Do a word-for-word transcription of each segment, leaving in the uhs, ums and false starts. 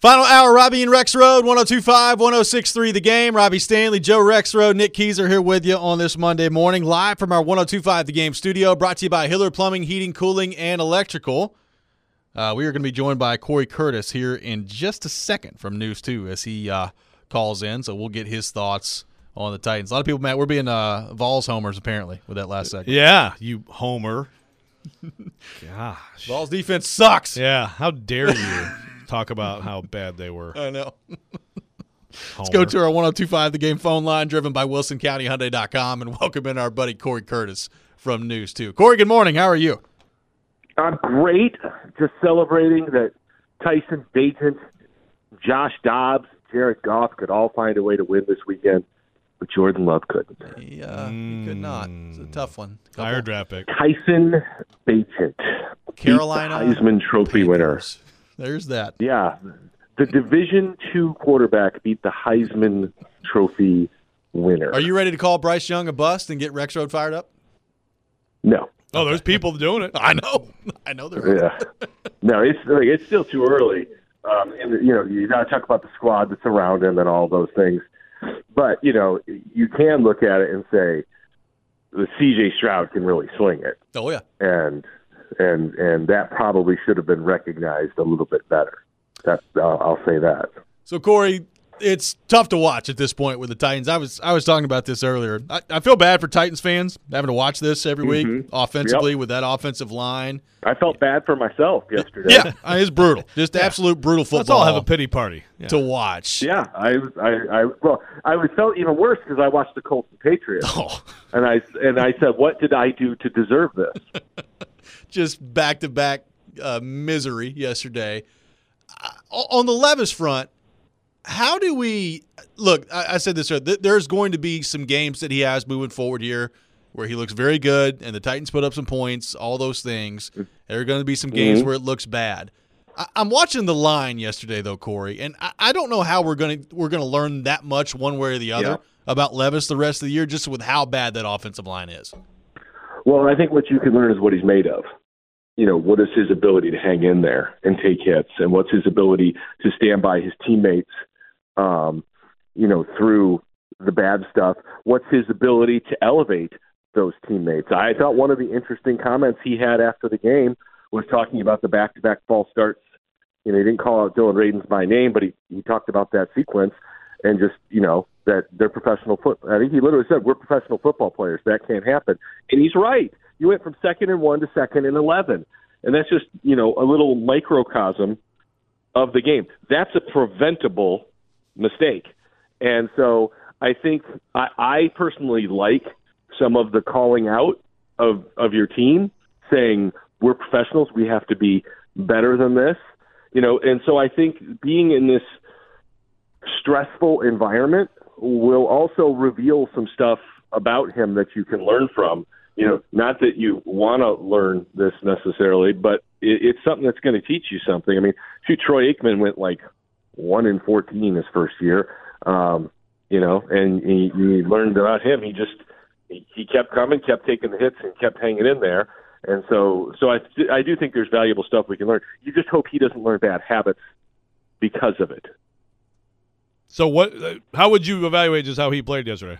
Final hour, Robbie and Rexrode, one oh two point five, one oh six point three The Game. Robbie Stanley, Joe Rexrode, Nick Keys are here with you on this Monday morning, live from our one oh two point five The Game studio, brought to you by Hiller Plumbing, Heating, Cooling, and Electrical. Uh, we are going to be joined by Corey Curtis here in just a second from News two as he uh, calls in, so we'll get his thoughts on the Titans. A lot of people, Matt, we're being uh, Vols homers apparently with that last segment. Yeah, you homer. Gosh. Vols defense sucks. Yeah, how dare you talk about how bad they were. I know. Homer. Let's go to our one oh two point five The Game phone line, driven by Wilson County Hyundai dot com, and welcome in our buddy Corey Curtis from News two. Corey, good morning. How are you? I'm great. Just celebrating that Tyson Bagent, Josh Dobbs, Jared Goff could all find a way to win this weekend, but Jordan Love couldn't. He, uh, he could not. It's a tough one. Couple. Higher draft pick. Tyson Bagent, Carolina Heisman Trophy Panthers. winner. There's that. Yeah, the Division Two quarterback beat the Heisman Trophy winner. Are you ready to call Bryce Young a bust and get Rexrode fired up? No. Oh, there's people doing it. I know. I know there are. Yeah. No, it's like, it's still too early. Um, and you know, you got to talk about the squad that's around him and all those things. But you know, you can look at it and say the C J Stroud can really sling it. Oh yeah. And and and that probably should have been recognized a little bit better. That I'll, I'll say that. So Corey, it's tough to watch at this point with the Titans. I was I was talking about this earlier. I, I feel bad for Titans fans having to watch this every week Mm-hmm. offensively Yep. with that offensive line. I felt bad for myself yesterday. Yeah, it's brutal. Just absolute brutal football. Let's all have a pity party. Yeah. to watch. Yeah, I, was- I, I, well, I was felt even worse because I watched the Colts and Patriots, Oh, and I, and I said, "What did I do to deserve this?" just back to back misery yesterday. Uh, on the Levis front, how do we look? I, I said this earlier. Th- there's going to be some games that he has moving forward here where he looks very good, and the Titans put up some points. All those things. There are going to be some games Mm-hmm. where it looks bad. I, I'm watching the line yesterday, though, Corey, and I, I don't know how we're going to we're going to learn that much one way or the other Yeah. about Levis the rest of the year, just with how bad that offensive line is. Well, I think what you can learn is what he's made of. You know, what is his ability to hang in there and take hits, and what's his ability to stand by his teammates, um, you know, through the bad stuff. What's his ability to elevate those teammates? I thought one of the interesting comments he had after the game was talking about the back-to-back false starts. You know, he didn't call out Dylan Radins by name, but he, he talked about that sequence and just, you know, that they're professional foot. I think he literally said, we're professional football players. That can't happen. And he's right. You went from second and one to second and eleven. And that's just, you know, a little microcosm of the game. That's a preventable mistake. And so I think I, I personally like some of the calling out of, of your team saying, we're professionals. We have to be better than this. You know, and so I think being in this stressful environment will also reveal some stuff about him that you can learn from. You know, not that you want to learn this necessarily, but it, it's something that's going to teach you something. I mean, shoot, Troy Aikman went like one in fourteen his first year, um, you know, and he, he learned about him. He just he, he kept coming, kept taking the hits, and kept hanging in there. And so, so I I do think there's valuable stuff we can learn. You just hope he doesn't learn bad habits because of it. So what? Uh, how would you evaluate just how he played yesterday?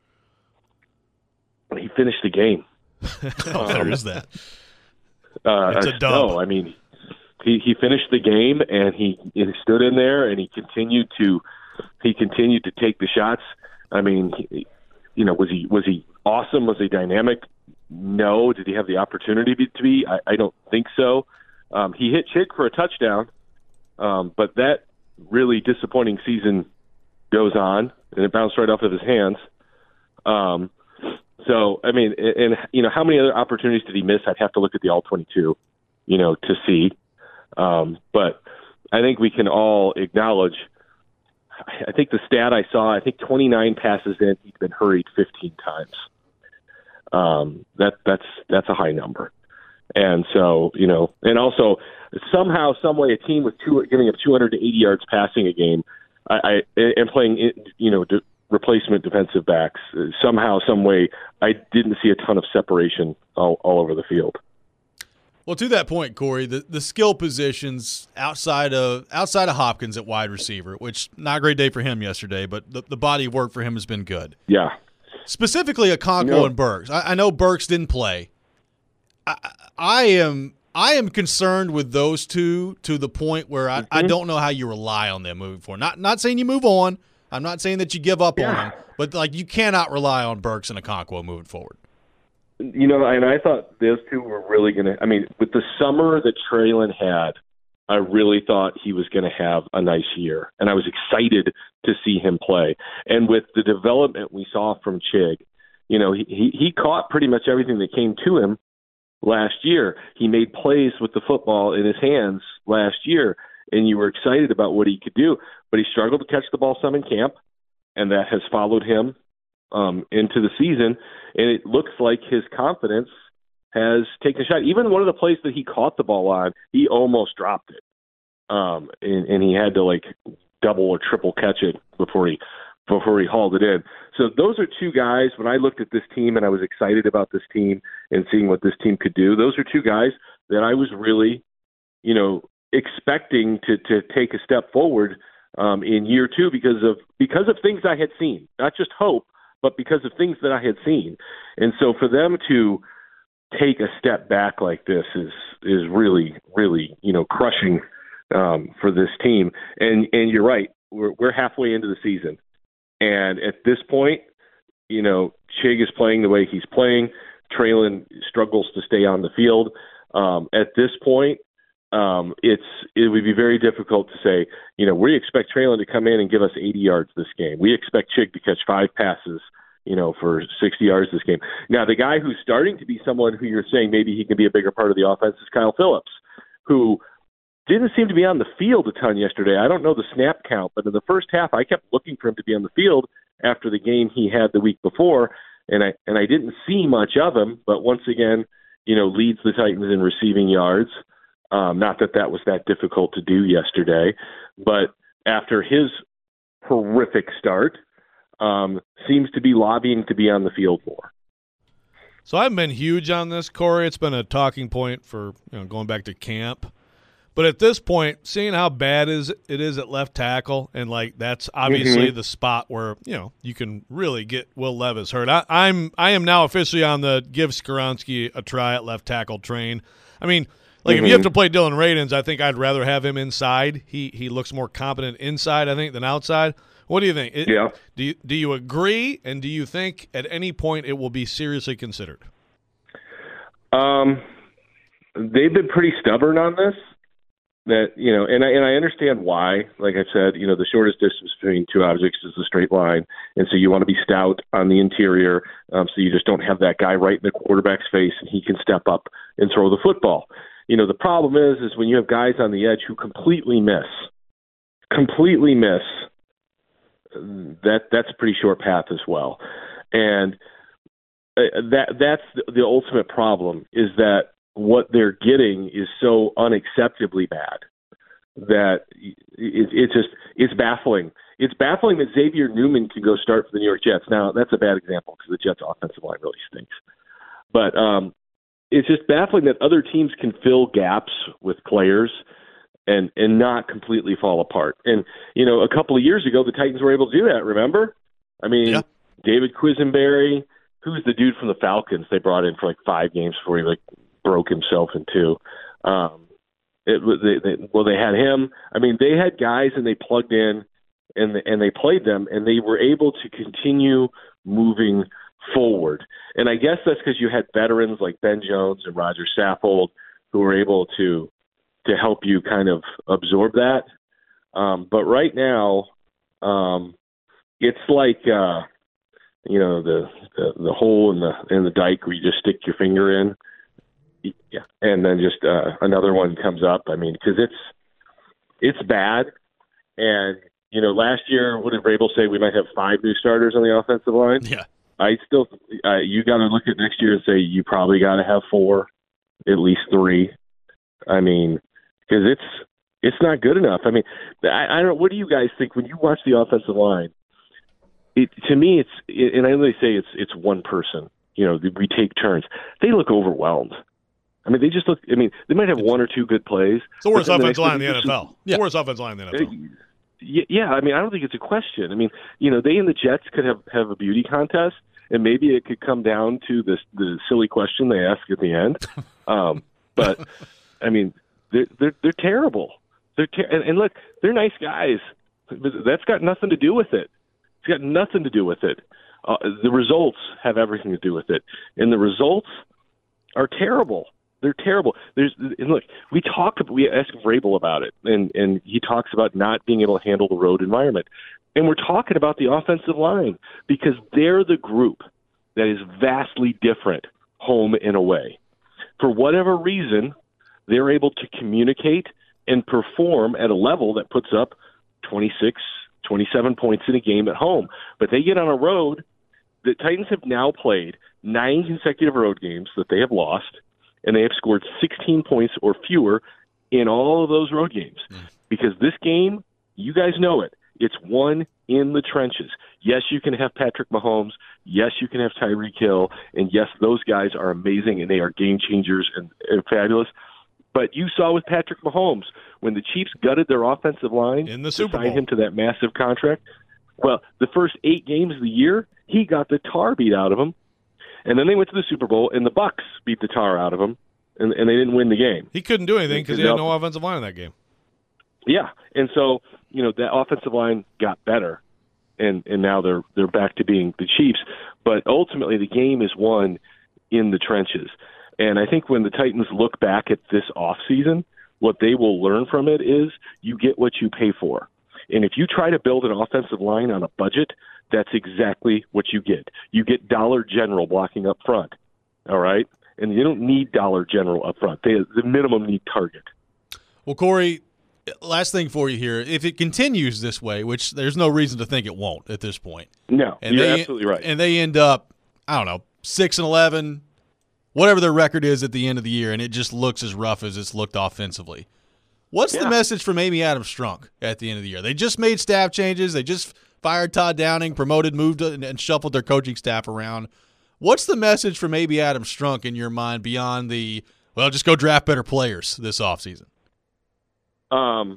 He finished the game. Oh, there is that. Uh, It's a dub. No, I mean, he, he finished the game and he, he stood in there and he continued to he continued to take the shots. I mean, he, you know, was he was he awesome? Was he dynamic? No. Did he have the opportunity to be? I, I don't think so. Um, he hit Chick for a touchdown, um, but that really disappointing season goes on, and it bounced right off of his hands. Um, so, I mean, and, and, you know, how many other opportunities did he miss? I'd have to look at the all twenty-two, you know, to see. Um, but I think we can all acknowledge, I think the stat I saw, I think twenty-nine passes in, he'd been hurried fifteen times. Um, that that's that's a high number. And so, you know, and also somehow, some way, a team with two giving up two hundred eighty yards passing a game, I, I and playing, you know, de- replacement defensive backs, somehow, some way, I didn't see a ton of separation all, all over the field. Well, to that point, Corey, the, the skill positions outside of outside of Hopkins at wide receiver, which not a great day for him yesterday, but the, the body of work for him has been good. Yeah. Specifically, Okonkwo No. and Burks. I, I know Burks didn't play. I, I am I am concerned with those two to the point where I, Mm-hmm. I don't know how you rely on them moving forward. Not not saying you move on. I'm not saying that you give up on Yeah. them, but like you cannot rely on Burks and Okonkwo moving forward. You know, and I thought those two were really going to – I mean, with the summer that Traylon had, I really thought he was going to have a nice year, and I was excited to see him play. And with the development we saw from Chig, you know, he, he, he caught pretty much everything that came to him last year. He made plays with the football in his hands last year, and you were excited about what he could do. But he struggled to catch the ball some in camp, and that has followed him um, into the season. And it looks like his confidence has taken a shot. Even one of the plays that he caught the ball on, he almost dropped it. Um, and, and he had to, like, double or triple catch it before he before he hauled it in. So those are two guys, when I looked at this team and I was excited about this team and seeing what this team could do, those are two guys that I was really, you know, expecting to, to take a step forward um, in year two because of because of things I had seen, not just hope, but because of things that I had seen. And so for them to take a step back like this is is really, really, you know, crushing um, for this team. And and you're right, we're we're halfway into the season. And at this point, you know, Chig is playing the way he's playing. Traylon struggles to stay on the field. Um, at this point, um, it's it would be very difficult to say, you know, we expect Traylon to come in and give us eighty yards this game. We expect Chig to catch five passes, you know, for sixty yards this game. Now, the guy who's starting to be someone who you're saying maybe he can be a bigger part of the offense is Kyle Phillips, who didn't seem to be on the field a ton yesterday. I don't know the snap count, but in the first half, I kept looking for him to be on the field after the game he had the week before, and I and I didn't see much of him. But once again, you know, leads the Titans in receiving yards. Um, not that that was that difficult to do yesterday, but after his horrific start, um, seems to be lobbying to be on the field more. So I've been huge on this, Corey. It's been a talking point for, you know, going back to camp. But at this point, seeing how bad is it is at left tackle, and like that's obviously mm-hmm. the spot where, you know, you can really get Will Levis hurt. I, I'm I am now officially on the give Skoronski a try at left tackle train. I mean, like mm-hmm. if you have to play Dylan Radins, I think I'd rather have him inside. He he looks more competent inside, I think, than outside. What do you think? It, yeah. Do you do you agree, and do you think at any point it will be seriously considered? Um, they've been pretty stubborn on this. That, you know, and I, and I understand why. Like I said, you know, the shortest distance between two objects is the straight line. And so you want to be stout on the interior um, so you just don't have that guy right in the quarterback's face and he can step up and throw the football. You know, the problem is, is when you have guys on the edge who completely miss, completely miss, that that's a pretty short path as well. And uh, that that's the, the ultimate problem is that what they're getting is so unacceptably bad that it, it's just it's baffling. It's baffling that Xavier Newman can go start for the New York Jets. Now, that's a bad example because the Jets' offensive line really stinks. But um, it's just baffling that other teams can fill gaps with players and and not completely fall apart. And, you know, a couple of years ago, the Titans were able to do that, remember? I mean, yeah. David Quisenberry, who's the dude from the Falcons they brought in for like five games before he like broke himself in two. Um, it, they, they, well, they had him. I mean, they had guys and they plugged in and and they played them and they were able to continue moving forward. And I guess that's because you had veterans like Ben Jones and Roger Saffold who were able to to help you kind of absorb that. Um, but right now, um, it's like uh, you know the, the the hole in the in the dike where you just stick your finger in. Yeah, and then just uh, another one comes up. I mean, because it's it's bad. And you know, last year, what did Vrabel say? We might have five new starters on the offensive line. Yeah, I still, uh, you got to look at next year and say you probably got to have four, at least three. I mean, because it's it's not good enough. I mean, I, I don't. What do you guys think when you watch the offensive line? It to me, it's it, and I only say it's it's one person. You know, we take turns. They look overwhelmed. I mean, they just look. I mean, they might have one or two good plays. It's the worst but then offensive the line in the N F expectations- L. It's the worst offensive line in the N F L. Y- Yeah, I mean, I don't think it's a question. I mean, you know, they and the Jets could have, have a beauty contest, and maybe it could come down to this the silly question they ask at the end. Um, but I mean, they're they're, they're terrible. They're ter- and, and look, they're nice guys. But that's got nothing to do with it. It's got nothing to do with it. Uh, the results have everything to do with it, and the results are terrible. They're terrible. There's and look, we talked. We asked Vrabel about it, and and he talks about not being able to handle the road environment. And we're talking about the offensive line because they're the group that is vastly different home and away. For whatever reason, they're able to communicate and perform at a level that puts up twenty-six, twenty-seven points in a game at home. But they get on a road. The Titans have now played nine consecutive road games that they have lost, and they have scored sixteen points or fewer in all of those road games. Mm. Because this game, you guys know it, it's won in the trenches. Yes, you can have Patrick Mahomes. Yes, you can have Tyreek Hill. And yes, those guys are amazing, and they are game changers and, and fabulous. But you saw with Patrick Mahomes, when the Chiefs gutted their offensive line in the Super to sign Bowl. him to that massive contract, well, the first eight games of the year, he got the tar beat out of him. And then they went to the Super Bowl, and the Bucks beat the tar out of him, and, and they didn't win the game. He couldn't do anything because he had no offensive line in that game. Yeah, and so, you know, that offensive line got better, and, and now they're they're back to being the Chiefs. But ultimately, the game is won in the trenches. And I think when the Titans look back at this offseason, what they will learn from it is you get what you pay for. And if you try to build an offensive line on a budget, that's exactly what you get. You get Dollar General blocking up front, all right? And you don't need Dollar General up front. They, the minimum need Target. Well, Corey, last thing for you here. If it continues this way, which there's no reason to think it won't at this point. No, and you're they, absolutely right. And they end up, I don't know, six and eleven, whatever their record is at the end of the year, and it just looks as rough as it's looked offensively. What's Yeah. the message from Amy Adams Strunk at the end of the year? They just made staff changes. They just fired Todd Downing, promoted, moved, and, and shuffled their coaching staff around. What's the message from Amy Adams Strunk in your mind beyond the, well, just go draft better players this offseason? Um,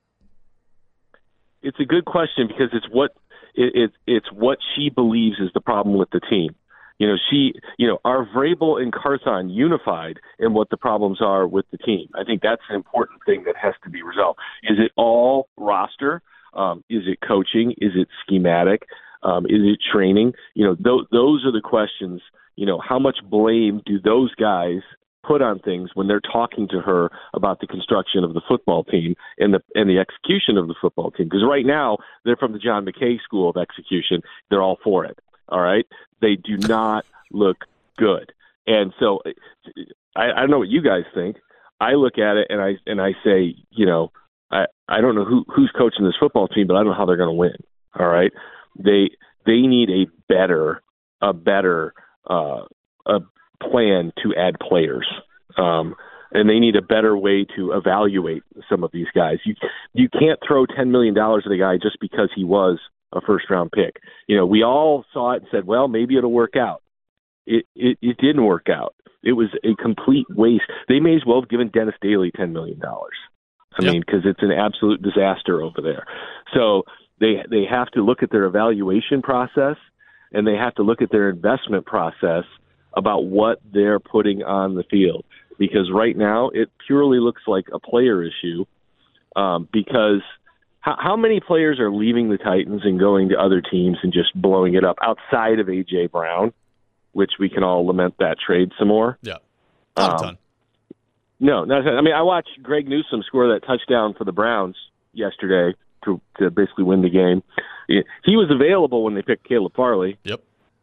it's a good question because it's what it, it, it's what she believes is the problem with the team. You know, she, you know, are Vrabel and Carthon unified in what the problems are with the team? I think that's an important thing that has to be resolved. Is it all roster? Um, is it coaching? Is it schematic? Um, is it training? You know, th- those are the questions. You know, how much blame do those guys put on things when they're talking to her about the construction of the football team and the and the execution of the football team? Because right now they're from the John McKay school of execution. They're all for it. All right. They do not look good. And so I, I don't know what you guys think. I look at it and I and I say, you know, I, I don't know who, who's coaching this football team, but I don't know how they're going to win. All right. They they need a better a better uh, a plan to add players. Um, and they need a better way to evaluate some of these guys. You you can't throw ten million dollars at a guy just because he was a first-round pick. You know, we all saw it and said, well, maybe it'll work out. It, it it didn't work out. It was a complete waste. They may as well have given Dennis Daly ten million dollars. I Yep. mean, because it's an absolute disaster over there. So they they have to look at their evaluation process, and they have to look at their investment process about what they're putting on the field. Because right now, it purely looks like a player issue um, because – How, how many players are leaving the Titans and going to other teams and just blowing it up outside of A J. Brown, which we can all lament that trade some more? Yeah. Not Um, a ton. No, not, I mean, I watched Greg Newsome score that touchdown for the Browns yesterday to, to basically win the game. He was available when they picked Caleb Farley. Yep.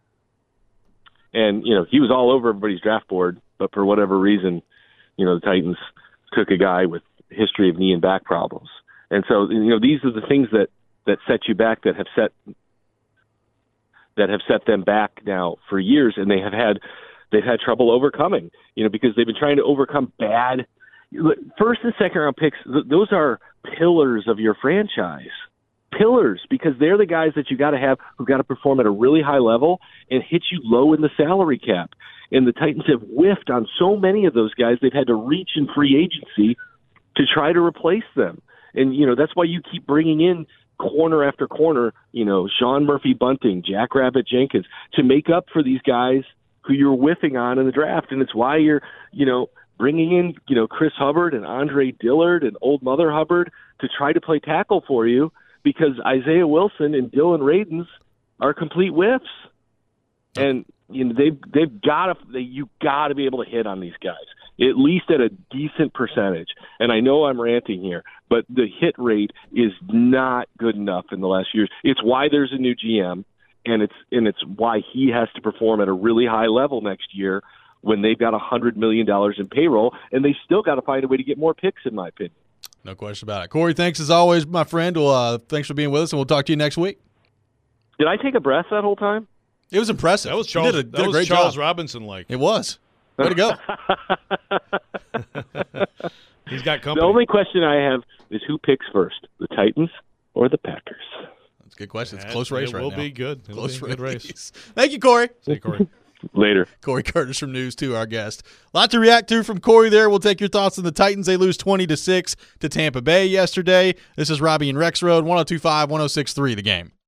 And, you know, he was all over everybody's draft board, but for whatever reason, you know, the Titans took a guy with a history of knee and back problems. And so, you know, these are the things that, that set you back, that have set that have set them back now for years, and they have had they've had trouble overcoming. You know, because they've been trying to overcome bad first and second round picks. Th- those are pillars of your franchise, pillars, because they're the guys that you got to have who've got to perform at a really high level and hit you low in the salary cap. And the Titans have whiffed on so many of those guys, they've had to reach in free agency to try to replace them. And, you know, that's why you keep bringing in corner after corner, you know, Sean Murphy-Bunting, Jackrabbit Jenkins, to make up for these guys who you're whiffing on in the draft. And it's why you're, you know, bringing in, you know, Chris Hubbard and Andre Dillard and Old Mother Hubbard to try to play tackle for you, because Isaiah Wilson and Dylan Radins are complete whiffs. And, you know, they've, they've got to, they, you got to be able to hit on these guys, at least at a decent percentage. And I know I'm ranting here, but the hit rate is not good enough in the last years. It's why there's a new G M, and it's, and it's why he has to perform at a really high level next year when they've got one hundred million dollars in payroll, and they still got to find a way to get more picks, in my opinion. No question about it. Corey, thanks as always, my friend. Well, uh, thanks for being with us, and we'll talk to you next week. Did I take a breath that whole time? It was impressive. That was You Charles, did a, did that a was great Charles job. Robinson like. It was. Way to go. He's got company. The only question I have is who picks first, the Titans or the Packers? That's a good question. It's a That- close race it right will now. be good. It'll Close be a good race. race. Thank you, Corey. Say, Corey. Later. Corey Curtis from News two, our guest. A lot to react to from Corey there. We'll take your thoughts on the Titans. They lose twenty to six to Tampa Bay yesterday. This is Robbie and Rex Road, one oh two point five, one oh six point three The Game.